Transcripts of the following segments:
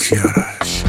کیارش.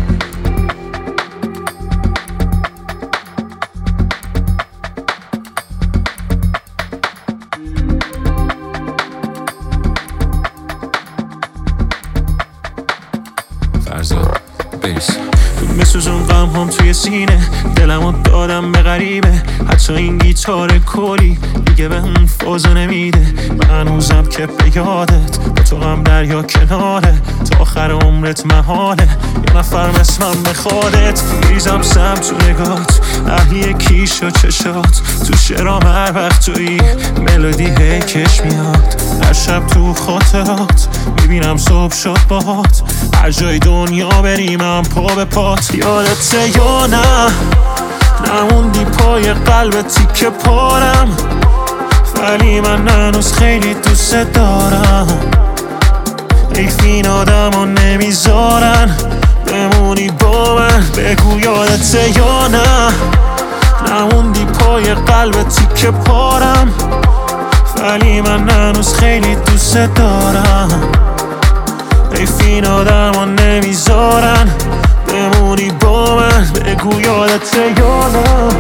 فرزاد بیس بسوزون غم هم توی سینه، دلمو دادم به غریبه. حتی این گیتار کلی دیگه به اون فازو نمیده. من هنوزم که به یادت با تو غم دریا کناره، تا آخر عمرت محاله یه نفر مثلم بخوادت. میریزم سم تو نگات، اهلی کیش و چشات، تو شعرام هر وقت توی ملودی هی کش میاد. هر شب تو خاطرات میبینم صبح شد باهات، هر جای دنیا بریم من پا به پات. یادته یا نه نموندی پای قلب تیکه پارم، ولی من هنوز خیلی دوست دارم. حیف این آدمو نمیذارن بمونی با من. بگو یادته یا نه نموندی پای قلب تیکه پارم، ولی من هنوز خیلی دوست دارم. حیف این آدمو نمیذارن بمونی با من. بگو یادته یا نه.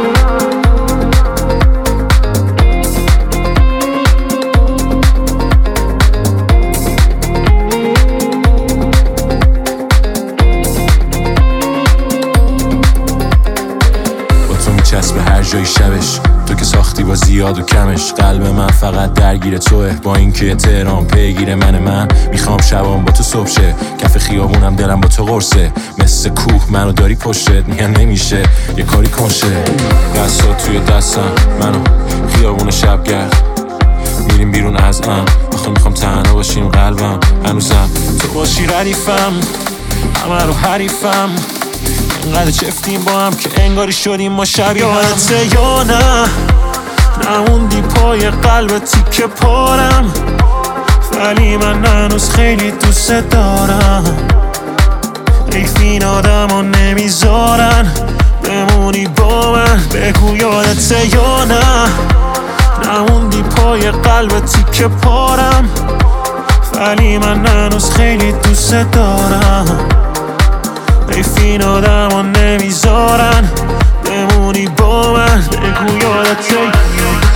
چسب هر جای شبش، تو که ساختی با زیاد و کمش. قلب من فقط درگیر توه، با اینکه تهران پیگیر من میخوام شبام با تو صبح شه. کف خیابونم دلم با تو قرصه، مثل کوه منو داری پشتت. میگن نمیشه یه کاری کنشه. دستا توی دستم منو خیابون شبگرد، میریم بیرون از آخه میخوام تنها باشیم. قلبم هنوزم تو باشی ردیفم، همه رو حریفم. اینقدر چفتیم با هم که انگاری شدیم ما شبیه. یادته یا نه نموندی پای قلب تیکه پارم، ولی من هنوز خیلی دوست دارم. حیف این آدمو نمیذارن بمونی با من. بگو یادته یا نه نموندی پای قلب تیکه پارم، ولی من هنوز خیلی دوست دارم. حیف این آدمو نمیذارن بمونی با من. بگو یادته